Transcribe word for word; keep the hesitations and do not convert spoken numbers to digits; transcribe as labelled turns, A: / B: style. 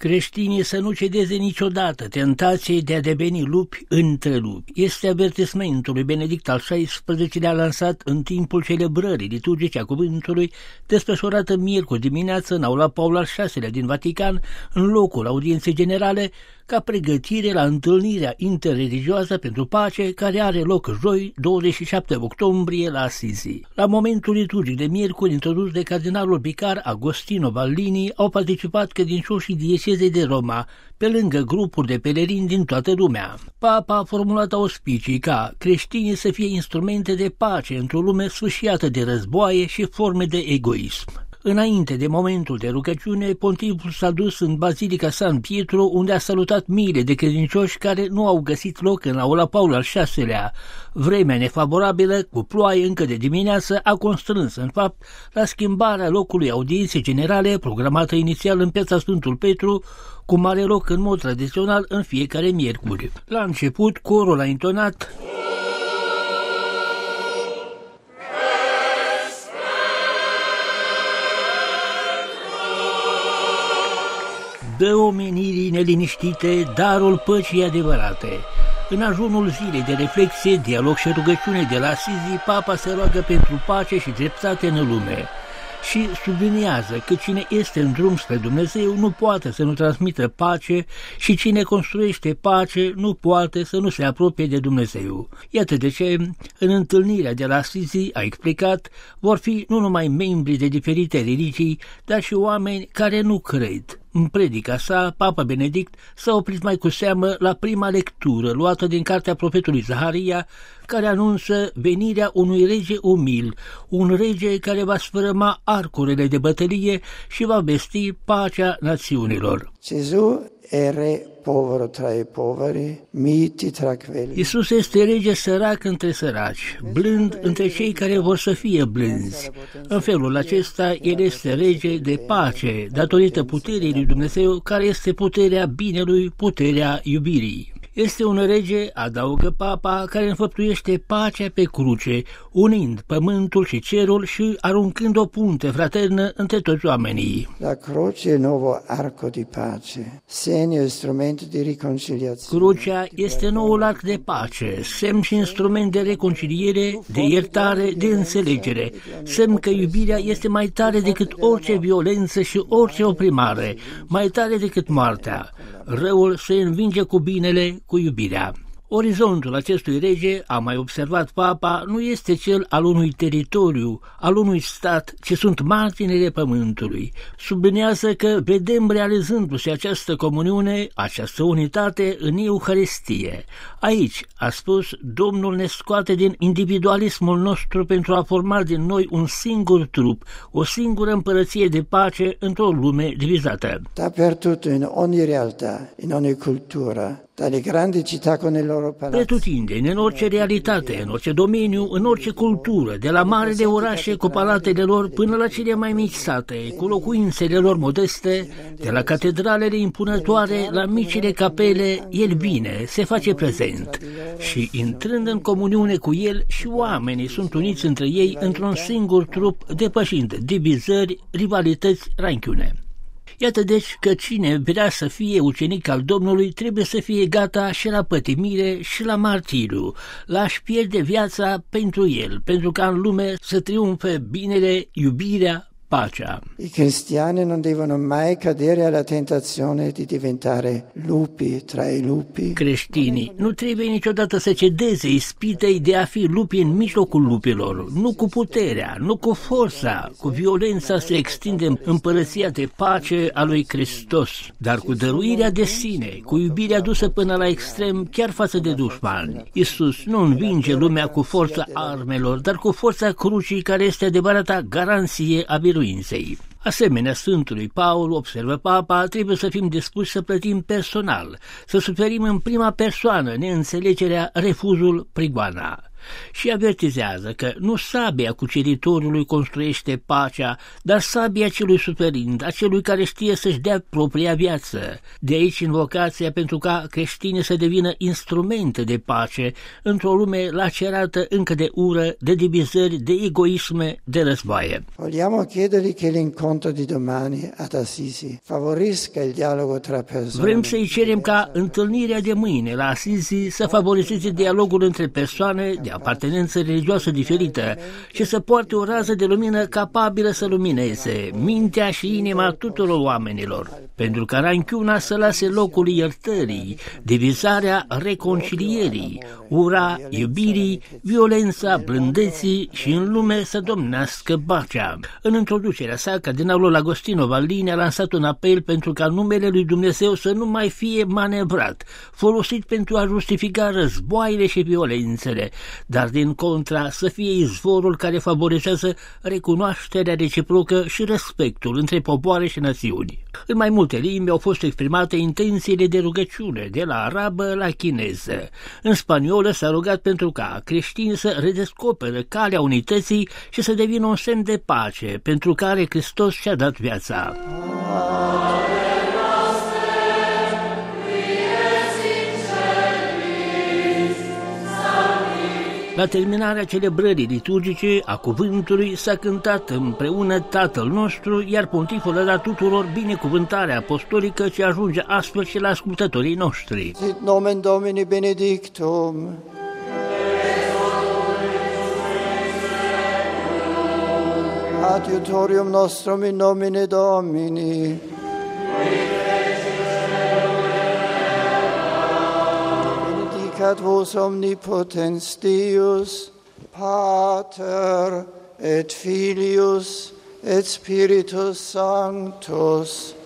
A: Creștinii să nu cedeze niciodată tentației de a deveni lupi între lupi. Este avertismentul lui Benedict al șaisprezecelea lansat în timpul celebrării liturgice a cuvântului, desfășurată miercuri dimineață în aula Paul al șaselea din Vatican, în locul audienței generale, ca pregătire la întâlnirea interreligioasă pentru pace care are loc joi, douăzeci și șapte octombrie, la Assisi. La momentul liturgic de miercuri introdus de cardinalul vicar Agostino Vallini au participat credincioșii diecezei de Roma, pe lângă grupuri de pelerini din toată lumea. Papa a formulat auspicii ca creștinii să fie instrumente de pace într-o lume sfâșiată de războaie și forme de egoism. Înainte de momentul de rugăciune, pontiful s-a dus în Bazilica San Pietro, unde a salutat miile de credincioși care nu au găsit loc în aula Paul al șaselea. Vremea nefavorabilă, cu ploaie încă de dimineață, a constrâns, în fapt, la schimbarea locului audienței generale, programată inițial în piața Sfântul Petru, cum are loc în mod tradițional în fiecare miercuri. La început, corul a intonat: dă omenirii neliniștite darul păcii adevărate. În ajunul zilei de reflexie, dialog și rugăciune de la Assisi, Papa se roagă pentru pace și dreptate în lume și subliniază că cine este în drum spre Dumnezeu nu poate să nu transmită pace și cine construiește pace nu poate să nu se apropie de Dumnezeu. Iată de ce, în întâlnirea de la Assisi, a explicat, vor fi nu numai membri de diferite religii, dar și oameni care nu cred. În predica sa, Papa Benedict s-a oprit mai cu seamă la prima lectură luată din cartea profetului Zaharia, care anunță venirea unui rege umil, un rege care va sfărâma arcurile de bătălie și va vesti pacea națiunilor.
B: Gesù è re povero tra i poveri, miti tra quelli.
A: Iisus este rege sărac între săraci, blând între cei care vor să fie blânzi. În felul acesta, el este rege de pace, datorită puterii lui Dumnezeu, care este puterea binelui, puterea iubirii. Este un rege, adaugă Papa, care înfăptuiește pacea pe cruce, unind pământul și cerul și aruncând o punte fraternă între toți oamenii.
B: La croce è il nuovo arco di pace, segno e strumento di riconciliazione.
A: Crucea este noul arc de pace, semn și instrument de reconciliere, de iertare, de înțelegere, semn că iubirea este mai tare decât orice violență și orice oprimare, mai tare decât moartea. Răul se învinge cu binele, cu iubirea. Orizontul acestui rege, a mai observat Papa, nu este cel al unui teritoriu, al unui stat, ci sunt marginile pământului. Sublinează că vedem realizându-se această comuniune, această unitate în Euharistie. Aici, a spus, Domnul ne scoate din individualismul nostru pentru a forma din noi un singur trup, o singură împărăție de pace într-o lume divizată.
B: Dappertutto, in ogni realtà, in ogni cultura, dalle grandi città con il loro palazzo.
A: Pretutindeni, în orice realitate, în orice domeniu, în orice cultură, de la marele orașe cu palatele lor până la cele mai mici sate, cu locuințele lor modeste, de la catedralele impunătoare la micile capele, el vine, se face prezent și, intrând în comuniune cu el, și oamenii sunt uniți între ei într-un singur trup, depășind divizări, rivalități, ranchiune. Iată deci că cine vrea să fie ucenic al Domnului trebuie să fie gata și la pătimire și la martiriu, la a-și pierde viața pentru el, pentru ca în lume să triumfe binele, iubirea, pacea.
B: I cristiani non devono mai cadere alla tentazione di diventare lupi tra i lupi.
A: Creștinii nu trebuie niciodată să cedeze ispitei de a fi lupi în mijlocul lupilor, nu cu puterea, nu cu forța, cu violența să extindem împărăția de pace a lui Hristos, dar cu dăruirea de sine, cu iubirea dusă până la extrem, chiar față de dușmani. Iisus nu învinge lumea cu forța armelor, dar cu forța crucii, care este adevărata garanție a biruinței. Asemenea Sfântului Paul, observă Papa, trebuie să fim dispuși să plătim personal, să suferim în prima persoană neînțelegerea, refuzul, prigoana. și avertizează că nu sabia cuceritorului construiește pacea, dar sabia celui suferind, a celui care știe să-și dea propria viață. De aici invocația pentru ca creștinii să devină instrumente de pace într-o lume lacerată încă de ură, de divizări, de egoisme, de războaie.
B: Vogliamo chiedergli che l'incontro di domani ad Assisi favorisca il dialogo tra persone.
A: Vrem să-i cerem ca întâlnirea de mâine la Assisi să favorizeze dialogul între persoane de apartenență religioasă diferită și să poarte o rază de lumină capabilă să lumineze mintea și inima tuturor oamenilor, pentru ca ranchiuna să lase locul iertării, divizarea reconcilierii, ura iubirii, violența blândeții și în lume să domnească pacea. În introducerea sa, cardinalul Agostino Vallini a lansat un apel pentru ca numele lui Dumnezeu să nu mai fie manevrat, folosit pentru a justifica războaiele și violențele, dar din contra să fie izvorul care favorizează recunoașterea reciprocă și respectul între popoare și națiuni. În mai multe limbi au fost exprimate intențiile de rugăciune, de la arabă la chineză. În spaniolă s-a rugat pentru ca creștinii să redescoperă calea unității și să devină un semn de pace pentru care Hristos și-a dat viața. La terminarea celebrării liturgice a cuvântului s-a cântat împreună Tatăl nostru, iar pontiful a dat tuturor binecuvântarea apostolică ce ajunge astfel și la ascultătorii noștri.
B: Sit nomen Domini benedictum. Adiutorium nostrum in nomine Domini. Benedicat vos omnipotens Deus, Pater et Filius et Spiritus Sanctus.